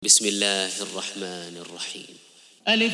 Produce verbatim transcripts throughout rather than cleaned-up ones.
بسم الله الرحمن الرحيم. ألف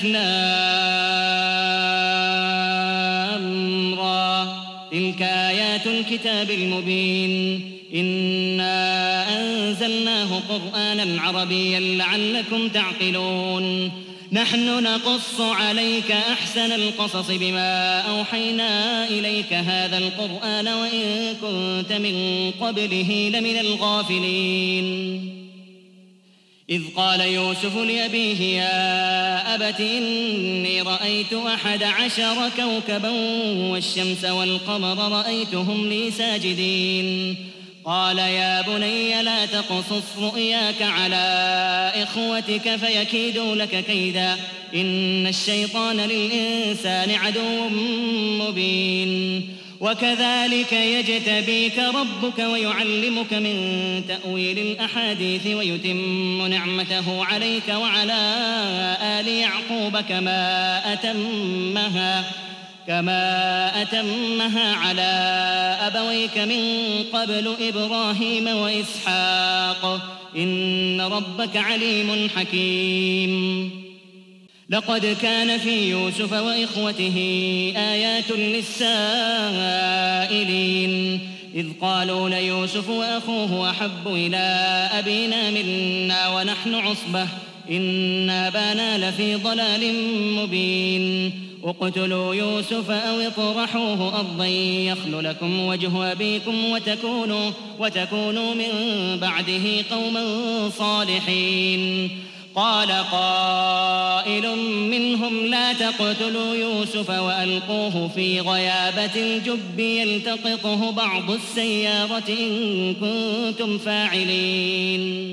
لام را تلك آيات الكتاب المبين إنا أنزلناه قرآنا عربيا لعلكم تعقلون نحن نقص عليك أحسن القصص بما أوحينا إليك هذا القرآن وإن كنت من قبله لمن الغافلين إذ قال يوسف لأبيه يا أبت إني رأيت أحد عشر كوكبا والشمس والقمر رأيتهم لي ساجدين قال يا بني لا تقصص رؤياك على إخوتك فيكيدوا لك كيدا إن الشيطان للإنسان عدو مبين وكذلك يجتبيك ربك ويعلمك من تأويل الأحاديث ويتم نعمته عليك وعلى آل يعقوب كما أتمها كما أتمها على أبويك من قبل إبراهيم وإسحاق إن ربك عليم حكيم لقد كان في يوسف وإخوته آيات للسائلين إذ قالوا ليوسف وأخوه أحب إلى أبينا منا ونحن عصبة إن أبانا لفي ضلال مبين اقتلوا يوسف أو اطرحوه أرضا يخل لكم وجه أبيكم وتكونوا, وتكونوا من بعده قوما صالحين قال قائل منهم لا تقتلوا يوسف وألقوه في غيابة الجب يلتقطه بعض السيارة إن كنتم فاعلين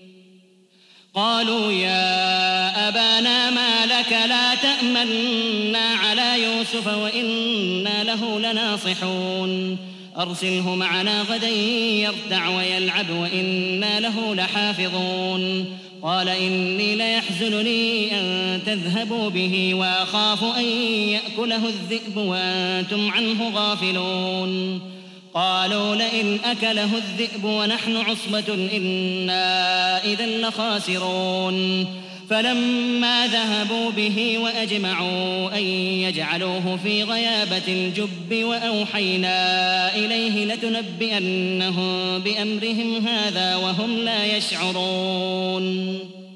قالوا يا أبانا ما لك لا تأمنا على يوسف وإنا له لناصحون أرسله معنا غدا يرتع ويلعب وإنا له لحافظون قال إني ليحزنني أن تذهبوا به وأخاف أن يأكله الذئب وأنتم عنه غافلون قالوا لئن أكله الذئب ونحن عصبة إنا إذا لخاسرون فلما ذهبوا به وأجمعوا أن يجعلوه في غيابة الجب وأوحينا إليه لتنبئنهم بأمرهم هذا وهم لا يشعرون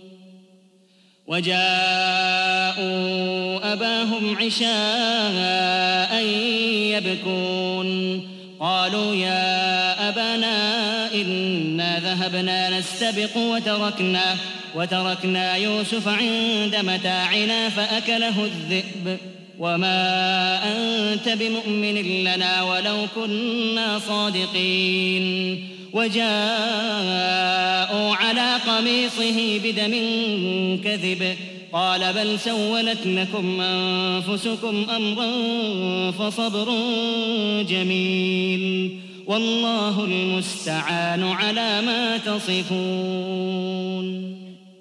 وجاءوا أباهم عشاء يبكون قالوا يا أبانا إنا ذهبنا نستبق وتركنا وتركنا يوسف عند متاعنا فأكله الذئب وما أنت بمؤمن لنا ولو كنا صادقين وجاءوا على قميصه بدم كذب قال بل سولت لكم أنفسكم أمرا فصبر جميل والله المستعان على ما تصفون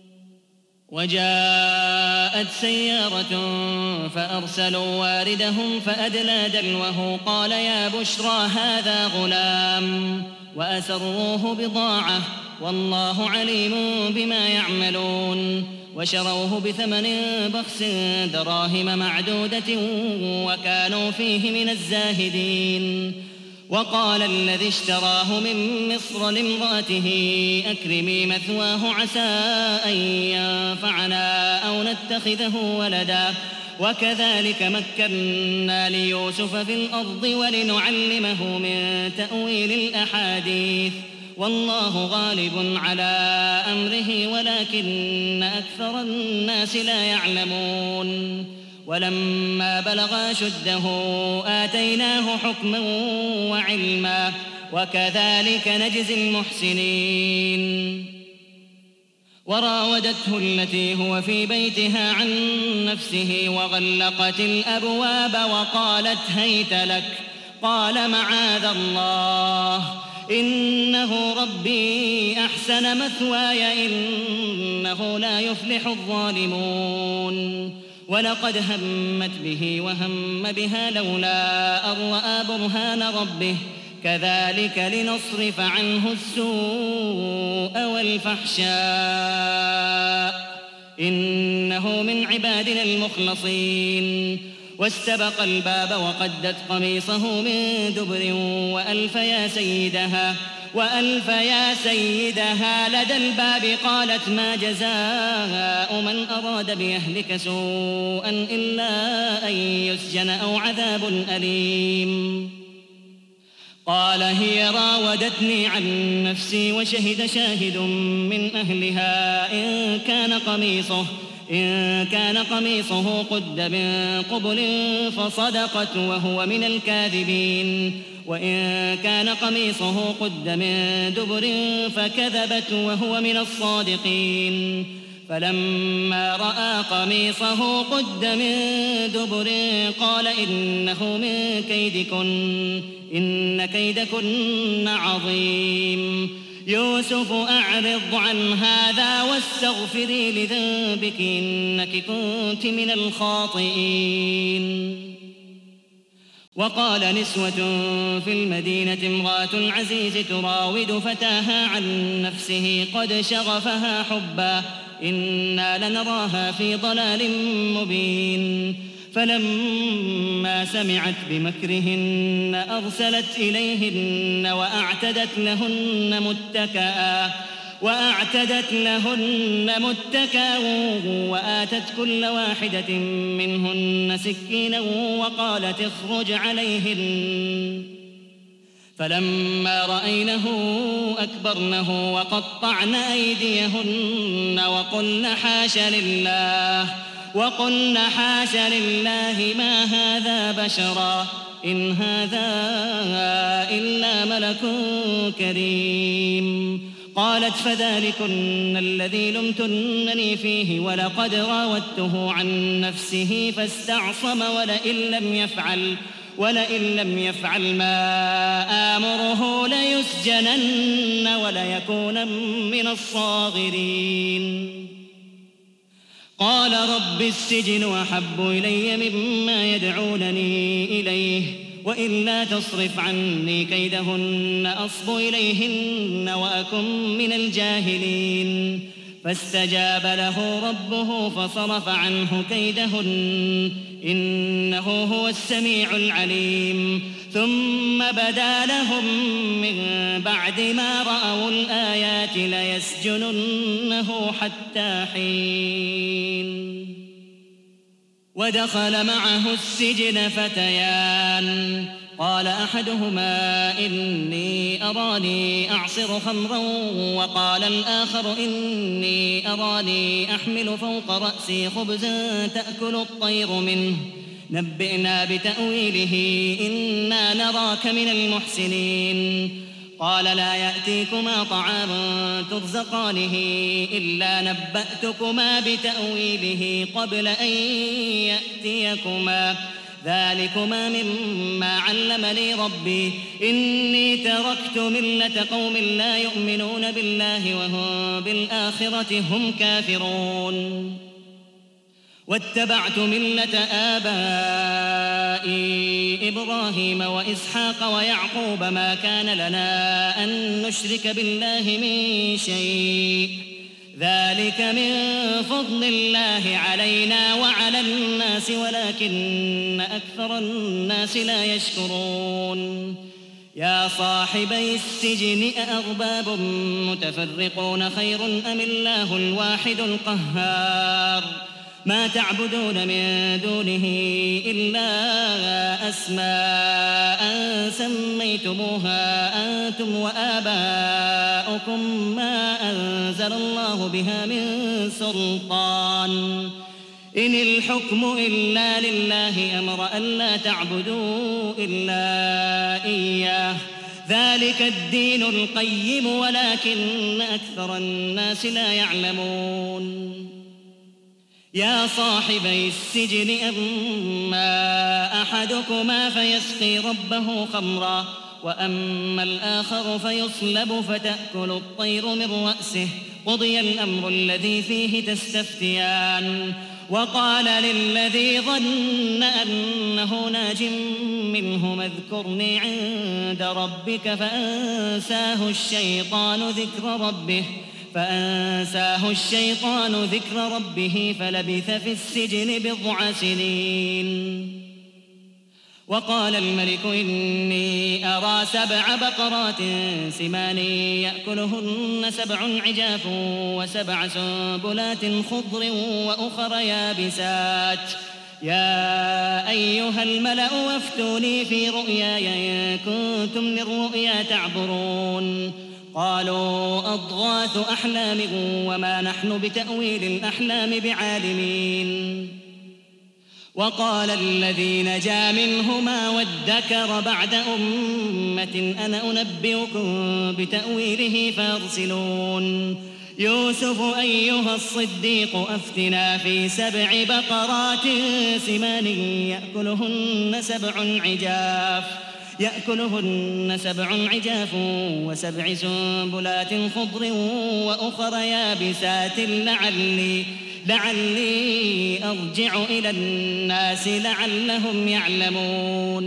وجاءت سيارة فأرسلوا واردهم فأدلى دلوه قال يا بشرى هذا غلام وأسروه بضاعة والله عليم بما يعملون وشروه بثمن بخس دراهم معدودة وكانوا فيه من الزاهدين وقال الذي اشتراه من مصر لامرأته أكرمي مثواه عسى أن ينفعنا أو نتخذه ولدا وكذلك مكنا ليوسف في الأرض ولنعلمه من تأويل الأحاديث والله غالب على أمره ولكن أكثر الناس لا يعلمون ولما بلغ أشده آتيناه حكما وعلما وكذلك نجزي المحسنين وراودته التي هو في بيتها عن نفسه وغلقت الأبواب وقالت هيت لك قال معاذ الله إنه ربي أحسن مثواي إنه لا يفلح الظالمون ولقد همت به وهم بها لولا أن رأى برهان ربه كذلك لنصرف عنه السوء والفحشاء إنه من عبادنا المخلصين. واستبق الباب وقدت قميصه من دبر وألف يا سيدها وألف يا سيدها لدى الباب قالت ما جزاء من أراد بأهلك سوءا إلا أن يسجن أو عذاب أليم. قال هي راودتني عن نفسي وشهد شاهد من أهلها إن كان قميصه إن كان قميصه قد من قبل فصدقت وهو من الكاذبين وإن كان قميصه قد من دبر فكذبت وهو من الصادقين. فلما رأى قميصه قد من دبر قال إنه من كيدكن إن كيدكن عظيم. يوسف أعرض عن هذا واستغفري لذنبك إنك كنت من الخاطئين. وقال نسوة في المدينة امرأة العزيز تراود فتاها عن نفسه قد شغفها حبا إنا لنراها في ضلال مبين. فلما سمعت بمكرهن أرسلت إليهن وأعتدت لهن متكئا وأعتدت لهن متكئا وآتت كل واحدة منهن سكينا وقالت اخرج عليهن. فلما رأينه أكبرنه وقطعن أيديهن وقلن حاش لله وقلن حاش لله ما هذا بشرا إن هذا إلا ملك كريم. قالت فذلكن الذي لمتنني فيه ولقد راودته عن نفسه فاستعصم ولئن لم يفعل ولئن لم يفعل ما آمره ليسجنن وليكون من الصاغرين. قال رب السجن أحب إلي مما يدعونني إليه وإلا تصرف عني كيدهن أصب إليهن وأكن من الجاهلين. فاستجاب له ربه فصرف عنه كيدهن إنه هو السميع العليم. ثم بدا لهم من بعد ما رأوا الآيات ليسجننه حتى حين. ودخل معه السجن فتيان قال أحدهما إني أراني أعصر خمرا وقال الآخر إني أراني أحمل فوق رأسي خبزا تأكل الطير منه نبئنا بتأويله إنا نراك من المحسنين. قال لا يأتيكما طعام ترزقانه إلا نبأتكما بتأويله قبل أن يأتيكما ذلكما مما علمني ربي إني تركت ملة قوم لا يؤمنون بالله وهم بالآخرة هم كافرون واتبعت ملة آبائي إبراهيم وإسحاق ويعقوب ما كان لنا أن نشرك بالله من شيء ذلك من فضل الله علينا وعلى الناس ولكن أكثر الناس لا يشكرون. يا صاحبي السجن أأرباب متفرقون خير أم الله الواحد القهار ما تعبدون من دونه إلا أسماء سميتموها أنتم وآباؤكم ما أنزل الله بها من سلطان إن الحكم إلا لله أمر ألا تعبدوا إلا إياه ذلك الدين القيم ولكن أكثر الناس لا يعلمون. يا صاحبي السجن أما أحدكما فيسقي ربه خمرا وأما الآخر فيصلب فتأكل الطير من رأسه قضي الأمر الذي فيه تستفتيان وقال للذي ظن أنه ناج منه اذكرني عند ربك فأنساه الشيطان ذكر ربه فأنساه الشيطان ذكر ربه فلبث في السجن بضع سنين. وقال الملك إني أرى سبع بقرات سمان يأكلهن سبع عجاف وسبع سنبلات خضر وأخر يابسات يا أيها الملأ وافتوني في رؤياي إن كنتم للرؤيا تعبرون. قالوا أضغاث أحلام وما نحن بتأويل الأحلام بعالمين. وقال الذي نجا منهما وادكر بعد أمة أنا أنبئكم بتأويله فارسلون. يوسف أيها الصديق أفتنا في سبع بقرات سمان يأكلهن سبع عجاف يأكلهن سبع عجاف وسبع سنبلات خضر وأخر يابسات لعلي لعلي أرجع إلى الناس لعلهم يعلمون.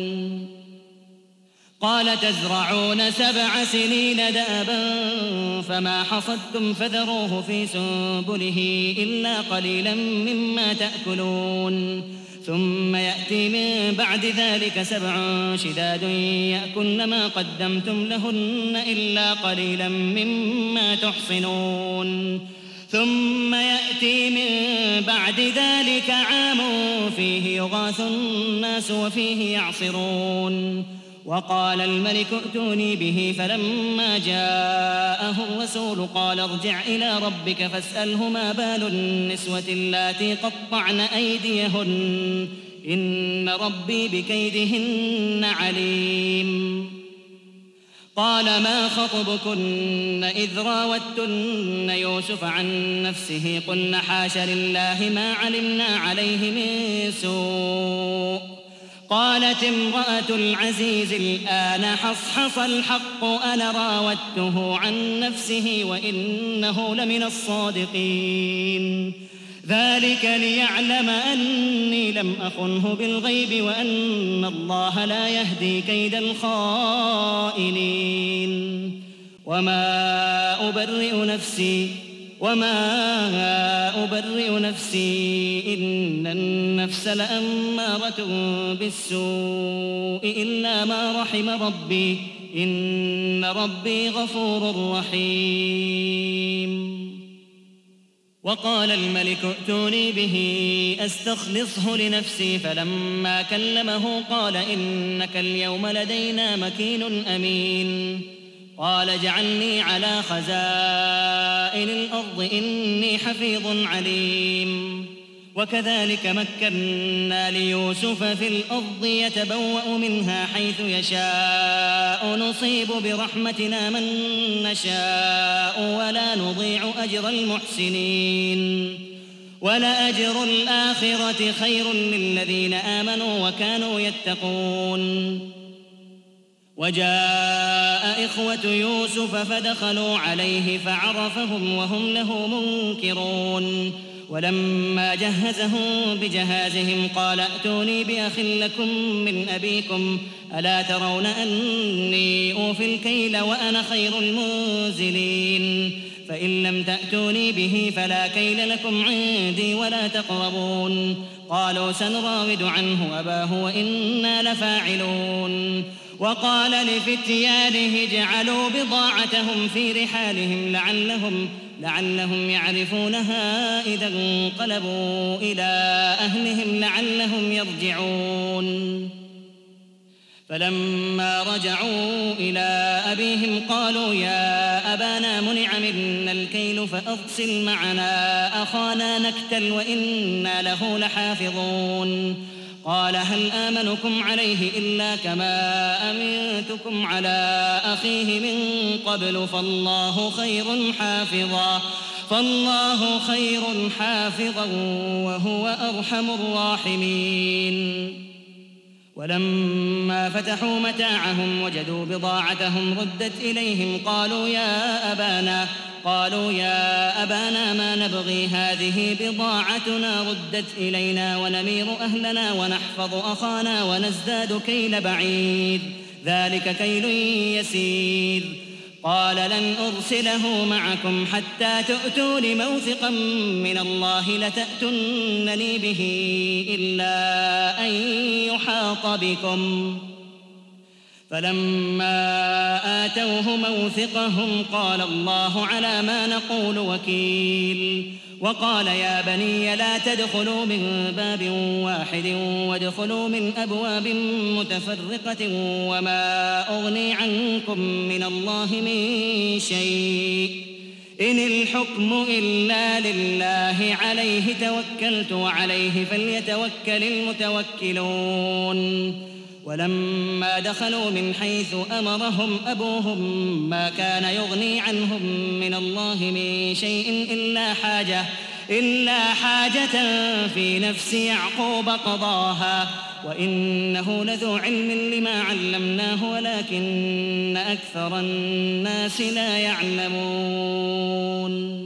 قال تزرعون سبع سنين دابا فما حصدتم فذروه في سنبله إلا قليلا مما تأكلون ثم يأتي من بعد ذلك سبع شداد يأكلن ما قدمتم لهن إلا قليلا مما تحصنون ثم يأتي من بعد ذلك عام فيه يغاث الناس وفيه يعصرون. وقال الملك ائتوني به فلما جاءه الرسول قال ارجع إلى ربك فاسأله ما بال النسوة اللاتي قطعن أيديهن إن ربي بكيدهن عليم. قال ما خطبكن إذ راوتن يوسف عن نفسه قلن حاش لله ما علمنا عليه من سوء. قالت امرأة العزيز الآن حصحص الحق أنا راودته عن نفسه وإنه لمن الصادقين. ذلك ليعلم أني لم أخنه بالغيب وأن الله لا يهدي كيد الخائنين. وما أبرئ نفسي وما أبرئ نفسي إن النفس لأمارة بالسوء إلا ما رحم ربي إن ربي غفور رحيم. وقال الملك ائتوني به أستخلصه لنفسي فلما كلمه قال إنك اليوم لدينا مكين أمين. قال اجعلني على خزائن الأرض إني حفيظ عليم. وكذلك مكنا ليوسف في الأرض يتبوأ منها حيث يشاء نصيب برحمتنا من نشاء ولا نضيع أجر المحسنين. ولأجر الآخرة خير للذين آمنوا وكانوا يتقون. وجاء إخوة يوسف فدخلوا عليه فعرفهم وهم له منكرون. ولما جهزهم بجهازهم قال ائتوني بأخ لكم من أبيكم ألا ترون أني أوفي الكيل وأنا خير المنزلين. فإن لم تأتوني به فلا كيل لكم عندي ولا تقربون. قالوا سنراود عنه أباه وإنا لفاعلون. وقال لفتيانه اجعلوا بضاعتهم في رحالهم لعلهم لعلهم يعرفونها إذا انقلبوا إلى أهلهم لعلهم يرجعون. فلما رجعوا إلى أبيهم قالوا يا أبانا منع منا الكيل فأرسل معنا أخانا نكتل وإنا له لحافظون. قال هل آمنكم عليه إلا كما أمنتكم على أخيه من قبل فالله خير حافظا فالله خير حافظا وهو أرحم الراحمين. ولما فتحوا متاعهم وجدوا بضاعتهم ردت إليهم قالوا يا أبانا قالوا يا أبانا ما نبغي هذه بضاعتنا ردت إلينا ونمير أهلنا ونحفظ أخانا ونزداد كيل بعيد ذلك كيل يسير. قال لن أرسله معكم حتى تؤتون موثقا من الله لتأتونني به إلا أن يحاط بكم. فلما آتوه موثقهم قال الله على ما نقول وكيل. وقال يا بني لا تدخلوا من باب واحد وادخلوا من أبواب متفرقة وما أغني عنكم من الله من شيء إن الحكم إلا لله عليه توكلت وعليه فليتوكل المتوكلون. ولما دخلوا من حيث أمرهم أبوهم ما كان يغني عنهم من الله من شيء إلا حاجة, إلا حاجة في نفس يعقوب قضاها وإنه لذو علم لما علمناه ولكن أكثر الناس لا يعلمون.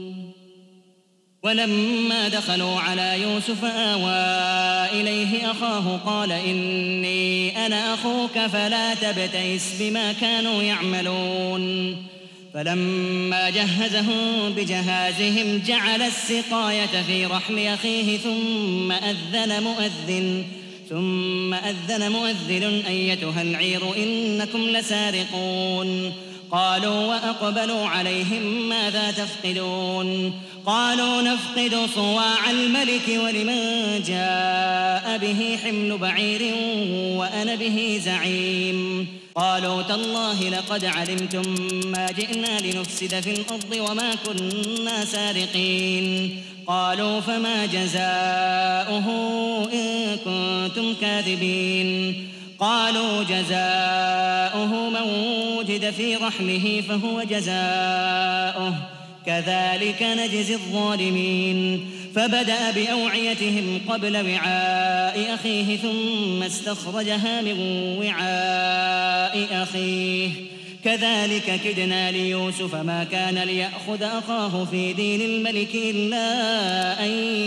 ولما دخلوا على يوسف آوى إليه أخاه قال إني أنا أخوك فلا تبتئس بما كانوا يعملون. فلما جهزهم بجهازهم جعل السقاية في رحل أخيه ثم أذن مؤذن ثم أذن مؤذن أيتها العير إنكم لسارقون. قالوا وأقبلوا عليهم ماذا تفقدون؟ قالوا نفقد صواع الملك ولمن جاء به حمل بعير وأنا به زعيم. قالوا تالله لقد علمتم ما جئنا لنفسد في الأرض وما كنا سارقين. قالوا فما جزاؤه إن كنتم كاذبين؟ قالوا جزاؤه من وجد في رحله فهو جزاؤه كذلك نجزي الظالمين. فبدأ بأوعيتهم قبل وعاء أخيه ثم استخرجها من وعاء أخيه كذلك كدنا ليوسف ما كان ليأخذ أخاه في دين الملك إلا أن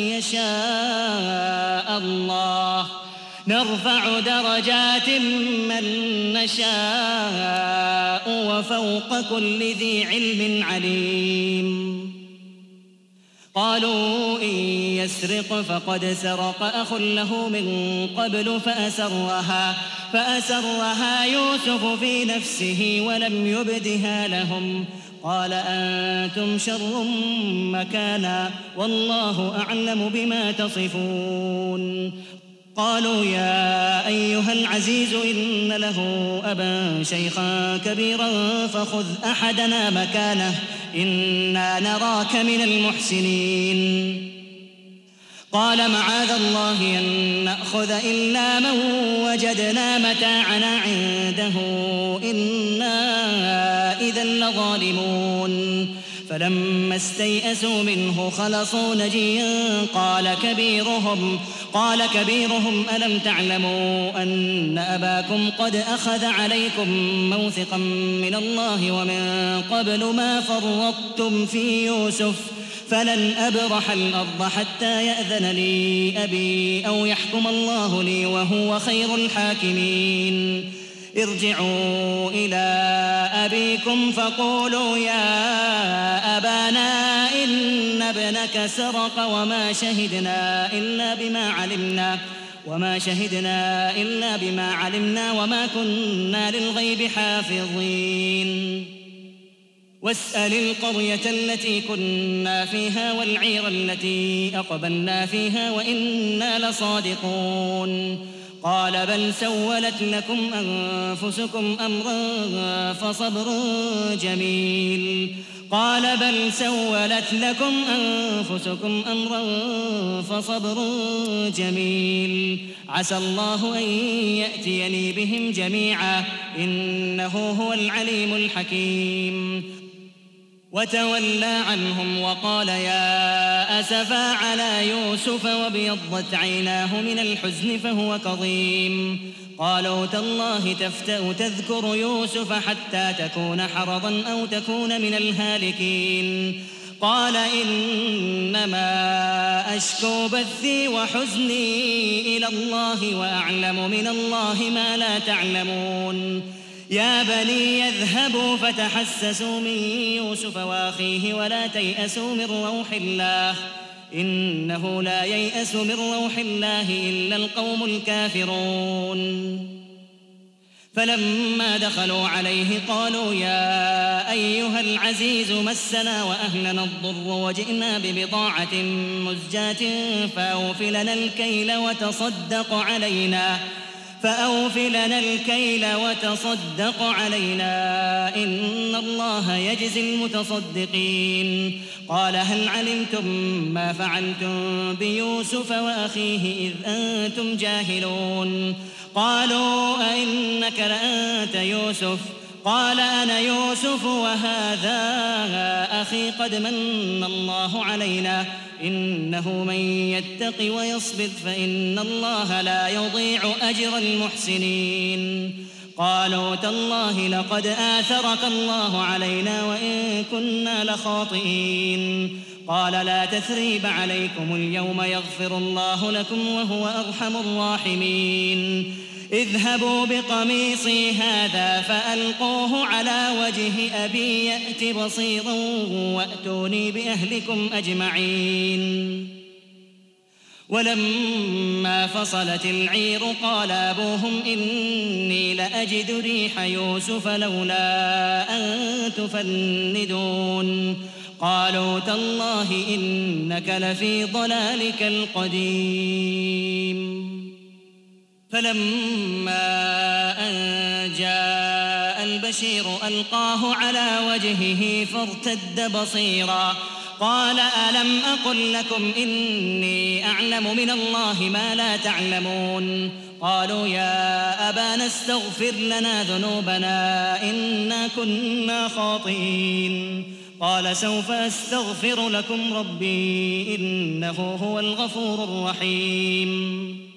يشاء الله نرفع درجات من نشاء وفوق كل ذي علم عليم. قالوا إن يسرق فقد سرق أخ له من قبل فأسرها, فأسرها يوسف في نفسه ولم يبدها لهم. قال أنتم شر مكانا والله أعلم بما تصفون. قالوا يا أيها العزيز إن له أبا شيخا كبيرا فخذ أحدنا مكانه إنا نراك من المحسنين. قال معاذ الله أن نأخذ إلا من وجدنا متاعنا عنده إنا إذا لظالمون. فلما استيئسوا منه خلصوا نجيا قال كبيرهم قال كبيرهم ألم تعلموا أن أباكم قد أخذ عليكم موثقا من الله ومن قبل ما فرطتم في يوسف فلن أبرح الأرض حتى يأذن لي أبي أو يحكم الله لي وهو خير الحاكمين. ارجعوا إلى أبيكم فقولوا يا أبانا إن ابنك سرق وما شهدنا إلا بما علمنا وما شهدنا إلا بما علمنا وما كنا للغيب حافظين. واسأل القرية التي كنا فيها والعير التي أقبلنا فيها وإنا لصادقون. قال بل سولت لكم أنفسكم أمرا فصبر جميل قال بل سولت لكم أنفسكم أمرا فصبر جميل عسى الله أن يأتيني بهم جميعا إنه هو العليم الحكيم. وتولى عنهم وقال يا أسفا على يوسف وابيضت عيناه من الحزن فهو كظيم. قالوا تالله تفتأ تذكر يوسف حتى تكون حرضا أو تكون من الهالكين. قال إنما أشكو بثي وحزني إلى الله وأعلم من الله ما لا تعلمون. يا بني يذهبوا فتحسسوا من يوسف وأخيه ولا تيأسوا من روح الله إنه لا ييأس من روح الله إلا القوم الكافرون. فلما دخلوا عليه قالوا يا أيها العزيز مسنا وأهلنا الضر وجئنا ببضاعة مزجاة فأوف لنا الكيل وتصدق علينا فأوف لنا الكيل وتصدق علينا إن الله يجزي المتصدقين. قال هل علمتم ما فعلتم بيوسف وأخيه إذ أنتم جاهلون؟ قالوا أئنك لأنت يوسف؟ قال أنا يوسف وهذا أخي قد من الله علينا إنه من يتق ويصبر فإن الله لا يضيع أجر المحسنين. قالوا تالله لقد آثرك الله علينا وإن كنا لخاطئين. قال لا تثريب عليكم اليوم يغفر الله لكم وهو أرحم الراحمين. اذهبوا بقميصي هذا فألقوه على وجه أبي يأت بصيرا وأتوني بأهلكم أجمعين. ولما فصلت العير قال أبوهم إني لأجد ريح يوسف لولا أن تفندون. قالوا تالله إنك لفي ضلالك القديم. فلما أن جاء البشير ألقاه على وجهه فارتد بصيرا قال ألم أقل لكم إني أعلم من الله ما لا تعلمون؟ قالوا يا أبانا استغفر لنا ذنوبنا إنا كنا خاطئين. قال سوف أستغفر لكم ربي إنه هو الغفور الرحيم.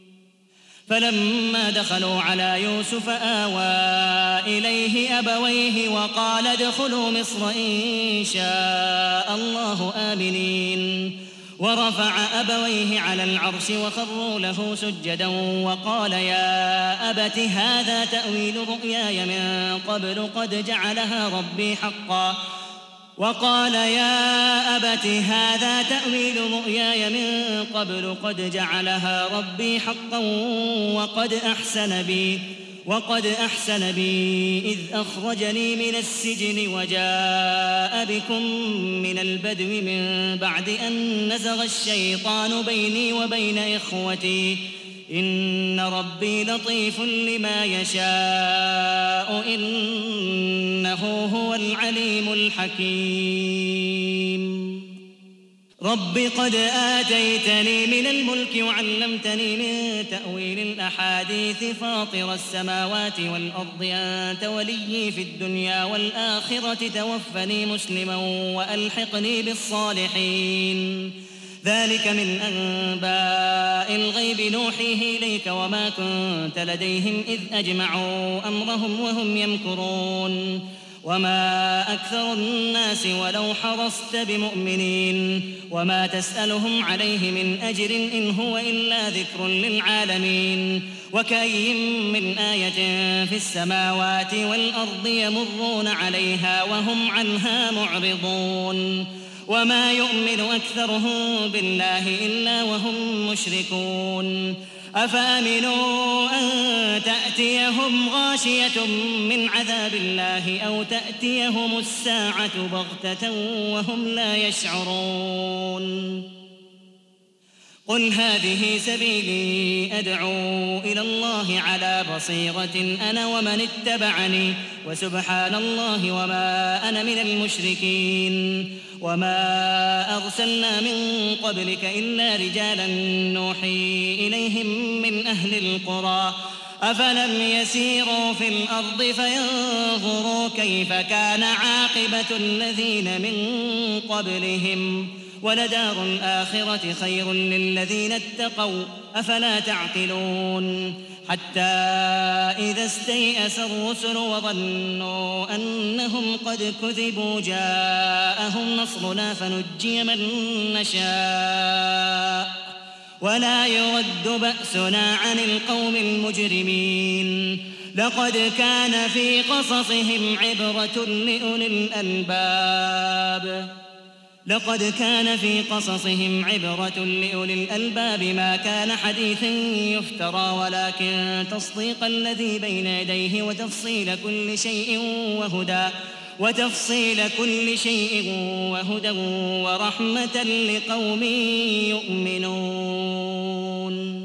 فلما دخلوا على يوسف آوى إليه أبويه وقال ادخلوا مصر إن شاء الله آمنين. ورفع أبويه على العرش وخروا له سجدا وقال يا أبت هذا تأويل رؤياي من قبل قد جعلها ربي حقا وقال يا أبت هذا تأويل رؤياي من قبل قد جعلها ربي حقا وقد أحسن بي وقد أحسن بي إذ أخرجني من السجن وجاء بكم من البدو من بعد أن نزغ الشيطان بيني وبين إخوتي إن ربي لطيف لما يشاء إنه هو العليم الحكيم. رب قد آتيتني من الملك وعلمتني من تأويل الأحاديث فاطر السماوات والأرض أنت وليي في الدنيا والآخرة توفني مسلما وألحقني بالصالحين. ذلك من أنباء الغيب نوحيه إليك وما كنت لديهم إذ أجمعوا أمرهم وهم يمكرون وما أكثر الناس ولو حرصت بمؤمنين وما تسألهم عليه من أجر إن هو إلا ذكر للعالمين. وكأي من آية في السماوات والأرض يمرون عليها وهم عنها معرضون وما يؤمن أكثرهم بالله إلا وهم مشركون. أفأمنوا أن تأتيهم غاشية من عذاب الله أو تأتيهم الساعة بغتة وهم لا يشعرون. قل هذه سبيلي أدعو إلى الله على بصيرة أنا ومن اتبعني وسبحان الله وما أنا من المشركين. وما أرسلنا من قبلك إلا رجالا نوحي إليهم من أهل القرى أفلم يسيروا في الأرض فينظروا كيف كان عاقبة الذين من قبلهم ولدار الآخرة خير للذين اتقوا أفلا تعقلون حتى إذا استيأس الرسل وظنوا أنهم قد كذبوا جاءهم نصرنا فنجي من نشاء ولا يرد بأسنا عن القوم المجرمين لقد كان في قصصهم عبرة لأولي الألباب لقد كان في قصصهم عبرة لأولي الألباب ما كان حديثا يفترى ولكن تصديق الذي بين يديه وتفصيل كل شيء وهدى وتفصيل كل شيء وهدى ورحمة لقوم يؤمنون.